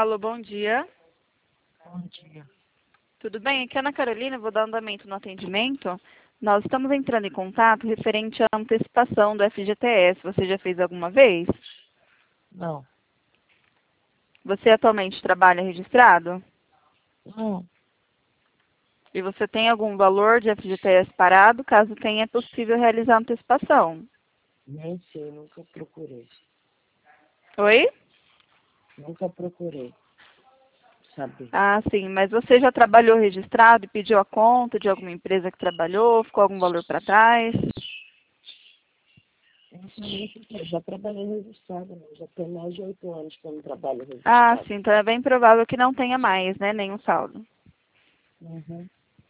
Alô, bom dia. Bom dia. Tudo bem? Aqui é a Ana Carolina, vou dar andamento no atendimento. Nós estamos entrando em contato referente à antecipação do FGTS. Você já fez alguma vez? Não. Você atualmente trabalha registrado? Não. E você tem algum valor de FGTS parado? Caso tenha, é possível realizar a antecipação. Nem sei, nunca procurei. Oi? Nunca procurei saber. Ah, sim, mas você já trabalhou registrado e pediu a conta de alguma empresa que trabalhou? Ficou algum valor para trás? Eu já trabalhei registrado, né? Já tem mais de 8 anos que eu não trabalho Ah, registrado. sim, então é bem provável que não tenha mais, né? Nenhum saldo. Uhum.